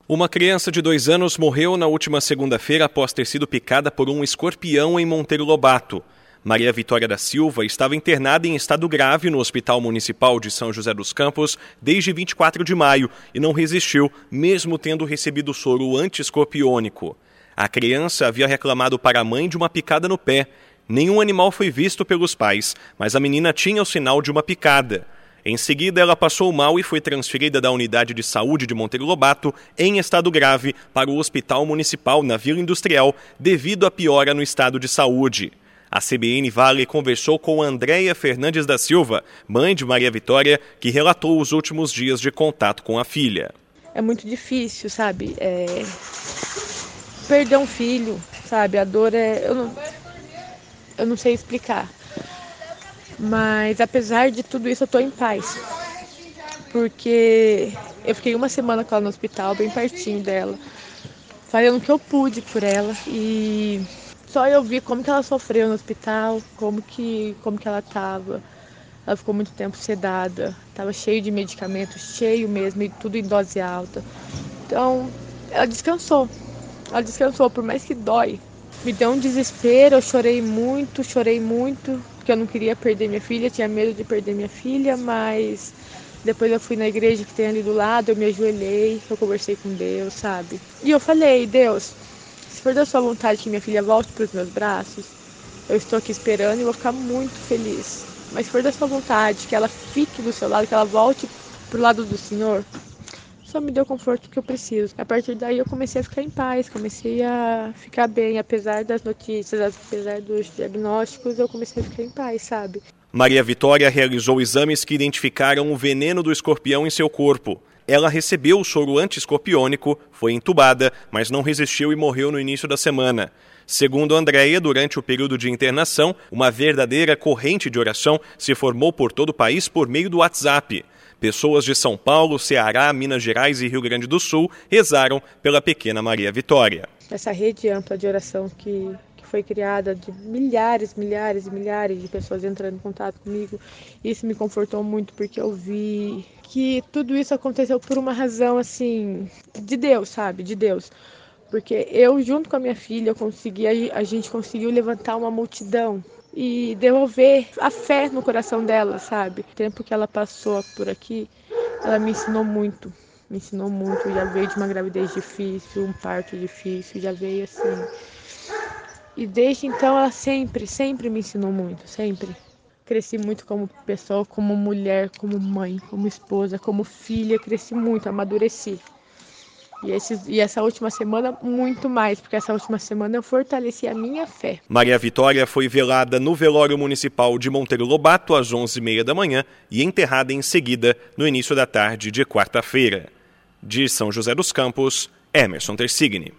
Uma criança de 2 anos morreu na última segunda-feira após ter sido picada por um escorpião em Monteiro Lobato. Maria Vitória da Silva estava internada em estado grave no Hospital Municipal de São José dos Campos desde 24 de maio e não resistiu, mesmo tendo recebido soro anti-escorpiônico. A criança havia reclamado para a mãe de uma picada no pé. Nenhum animal foi visto pelos pais, mas a menina tinha o sinal de uma picada. Em seguida, ela passou mal e foi transferida da unidade de saúde de Monteiro Lobato, em estado grave, para o Hospital Municipal na Vila Industrial, devido à piora no estado de saúde. A CBN Vale conversou com Andréia Fernandes da Silva, mãe de Maria Vitória, que relatou os últimos dias de contato com a filha. É muito difícil, sabe? Perder um filho, sabe? A dor eu não sei explicar. Mas apesar de tudo isso, eu tô em paz. Porque eu fiquei uma semana com ela no hospital, bem pertinho dela, fazendo o que eu pude por ela. E só eu vi como que ela sofreu no hospital, como que ela tava. Ela ficou muito tempo sedada, tava cheio de medicamentos, cheio mesmo, e tudo em dose alta. Então, ela descansou, por mais que dói. Me deu um desespero, eu chorei muito, porque eu não queria perder minha filha, tinha medo de perder minha filha, mas depois eu fui na igreja que tem ali do lado, eu me ajoelhei, eu conversei com Deus, sabe? E eu falei, Deus, se for da sua vontade que minha filha volte para os meus braços, eu estou aqui esperando e vou ficar muito feliz. Mas se for da sua vontade que ela fique do seu lado, que ela volte pro lado do Senhor, só me deu o conforto que eu preciso. A partir daí eu comecei a ficar em paz, comecei a ficar bem, apesar das notícias, apesar dos diagnósticos, eu comecei a ficar em paz, sabe? Maria Vitória realizou exames que identificaram o veneno do escorpião em seu corpo. Ela recebeu o soro anti-escorpiônico, foi entubada, mas não resistiu e morreu no início da semana. Segundo Andréia, durante o período de internação, uma verdadeira corrente de oração se formou por todo o país por meio do WhatsApp. Pessoas de São Paulo, Ceará, Minas Gerais e Rio Grande do Sul rezaram pela pequena Maria Vitória. Essa rede ampla de oração que foi criada, de milhares de pessoas entrando em contato comigo, isso me confortou muito, porque eu vi que tudo isso aconteceu por uma razão, assim, de Deus, sabe? De Deus. Porque eu, junto com a minha filha, a gente conseguiu levantar uma multidão e devolver a fé no coração dela, sabe? O tempo que ela passou por aqui, ela me ensinou muito, já veio de uma gravidez difícil, um parto difícil, já veio assim. E desde então ela sempre me ensinou muito, sempre. Cresci muito como pessoa, como mulher, como mãe, como esposa, como filha, cresci muito, amadureci. E essa última semana, muito mais, porque essa última semana eu fortaleci a minha fé. Maria Vitória foi velada no velório municipal de Monteiro Lobato às 11h30 da manhã e enterrada em seguida no início da tarde de quarta-feira. De São José dos Campos, Emerson Tersigni.